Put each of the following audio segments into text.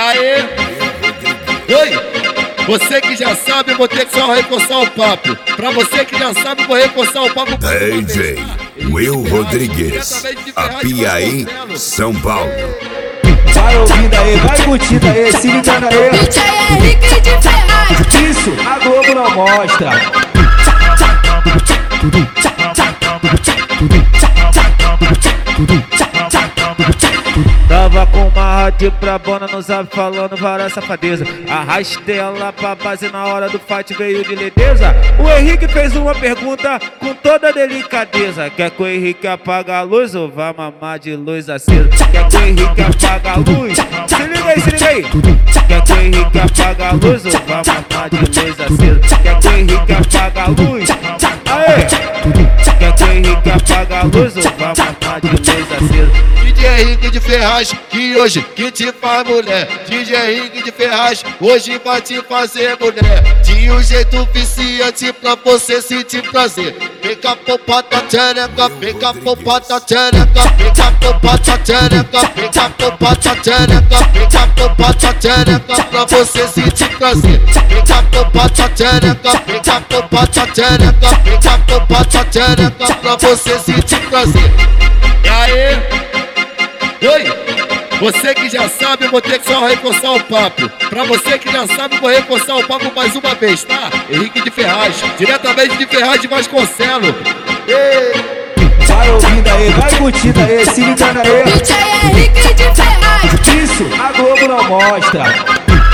Aê! Oi! Você que já sabe, vou ter que só reforçar o papo. Pra você que já sabe, vou reforçar o papo. DJ Will Rodrigues, Apiaí, São Paulo. Vai ouvindo aí, vai curtindo aí, se ligando aí. DJ Henrique de Ferraz. Isso, a Globo não mostra. Tava com uma rádio pra bona no zap falando várias safadeza. Arrastei ela pra base na hora do fight, veio de lindeza. O Henrique fez uma pergunta com toda delicadeza. Quer que o Henrique apague a luz ou vá mamar de luz acesa? Quer que o Henrique apague a luz? Se liga aí, se liga aí. Quer que o Henrique apague a luz ou vá mamar de luz acesa? Quer que o Henrique apague a luz? Aê! Quer que o Henrique apague a luz ou vá mamar de luz acesa? DJ Henrique de Ferraz, que hoje que te faz mulher. DJ Henrique de Ferraz, hoje vai te fazer mulher. De um jeito viciante pra você sentir prazer. Vem cá popada tchereca, vem cá popada tchereca, vem cá popada tchereca, vem cá popada tchereca, vem cá popada tchereca pra você sentir prazer. Vem cá popada tchereca, vem cá popada tchereca, vem cá popada tchereca pra você sentir prazer. E aí? Oi! Você que já sabe, vou ter que só reforçar o papo. Pra você que já sabe, vou reforçar o papo mais uma vez, tá? Henrique de Ferraz, diretamente de Ferraz de Vasconcelos. Vai ouvindo aí, vai curtindo aí, se ligando aí. DJ Henrique de Ferraz. Isso, a Globo não mostra.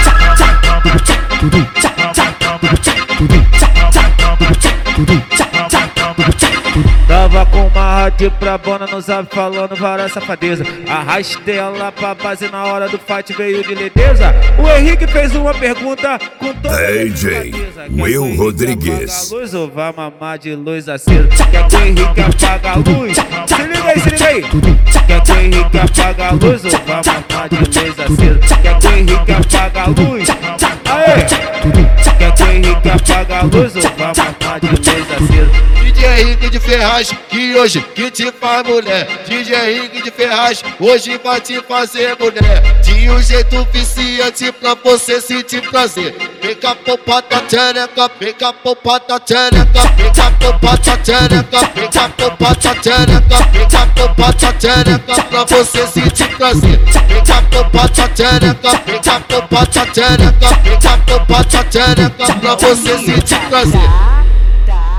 Tava com uma rádio pra bona no zap falando várias safadeza. Arrastei ela pra base na hora do fight, veio de lindeza. O Henrique fez uma pergunta com toda DJ Will Rodrigues. a luz ou vá mamar de luz acesa? Quer que o Henrique apague a luz? Se liga aí, se liga aí. Quer que o Henrique apague a luz ou vá mamar de luz acesa? Quer que o Henrique apague a luz? Aê! Quer que o Henrique apague a luz ou vá mamar de luz acesa? DJ Henrique de Ferraz, que hoje que te faz mulher. DJ Henrique de Ferraz, hoje vai te fazer mulher. De um jeito viciante pra você sentir prazer. Vem cá popada tchereca, vem cá popada tchereca, vem cá popada tchereca, vem cá popada tchereca, vem cá popada tchereca pra você sentir prazer. Vem cá popada tchereca, vem cá popada tchereca, vem cá popada tchereca pra você sentir prazer.